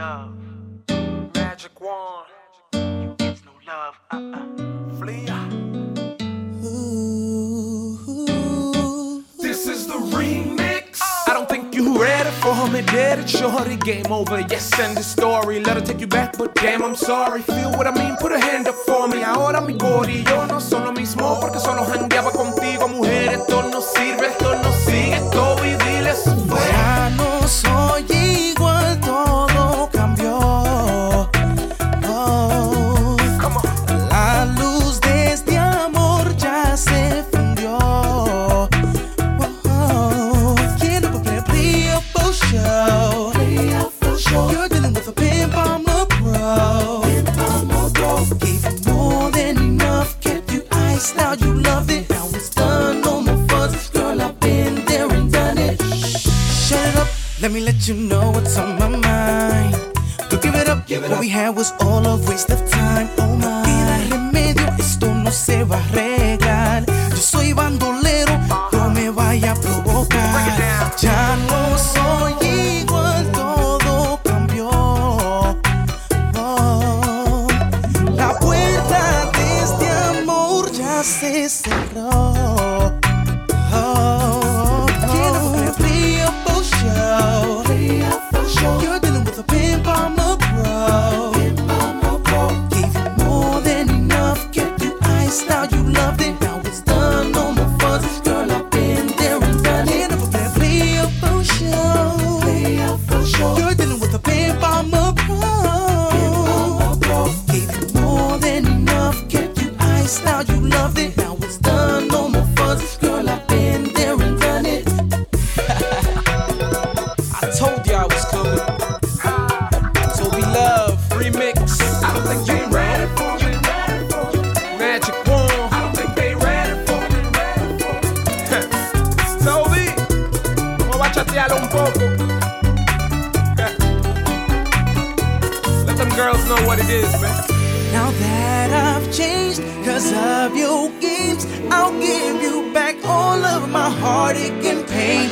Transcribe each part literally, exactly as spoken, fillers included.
love. Magic wand. You get no love. Uh-uh. Flea. This is the remix. I don't think you ready for me, did it? Shorty, game over, yes, end the story. Let her take you back, but damn, I'm sorry. Feel what I mean, put a hand up for me. Ahora mi body, yo no son lo mismo, porque solo jangueaba contigo. Mujer, esto no sirve, esto no sigue, esto y dile eso fue. Ya no soy igual, todo cambió. Oh, la luz de este amor ya se fundió. Oh, quiero volver a show. You're dealing with a pimp, I'm a pro. Gave you more than enough, kept you iced, now you love it. Now it's done, no more fuzz. Girl, I've been there and done it. Shut it up, let me let you know what's on my mind. Don't give it up, give it what up. We had was all a waste of time. Oh my, no tiene remedio, esto no se va a arreglar. Yo soy bandolero, no me vaya a provocar. Ya no soy igual, todo cambió. Oh, la puerta de este amor ya se cerró. Oh, quiero volver real for show. You're dealing with a pimp, I'm a pro. Gave you more than enough, kept you iced, now you loved it. Now it's done, no more fuzz. Girl, I've been there and done it. Quiero volver real for show. You're dealing with a pimp, I'm a pro. Gave you more than enough, kept you iced, now you loved it. Now it's done, no more fuzz. Girl, I've been there and done it. I told you I was coming. So be love, remix. I don't think you ready for me. Magic wand. I don't think they ready for me. Toby, vamos a bachatearlo un poco. Let them girls know what it is, man. Now that I've changed, cause of your games, I'll give you back all of my heartache and pain.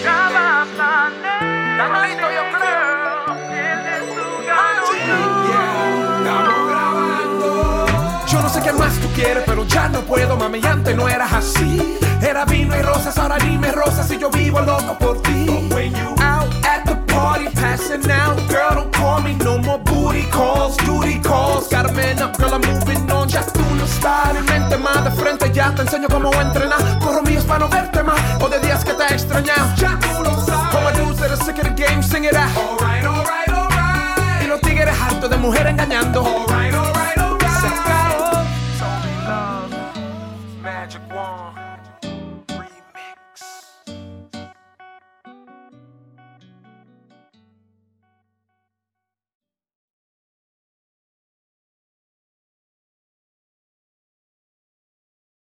Yo no sé qué más tú quieres, pero ya no puedo, mami, antes no eras así. Era vino y rosas, ahora dime rosas y yo vivo loco por ti. When you out at the party, passing out, girl, don't call me no more booty calls, duty calls. Got a man up, girl, I'm moving on, ya tú no estás en mente más. De frente ya te enseño cómo entrenar, corro míos para no verte más, o de días que te he extrañado. Ya tú lo sabes, all my dudes that are sick of the game, sing it out. Alright, alright, alright. Y los tigres hartos de mujer engañando.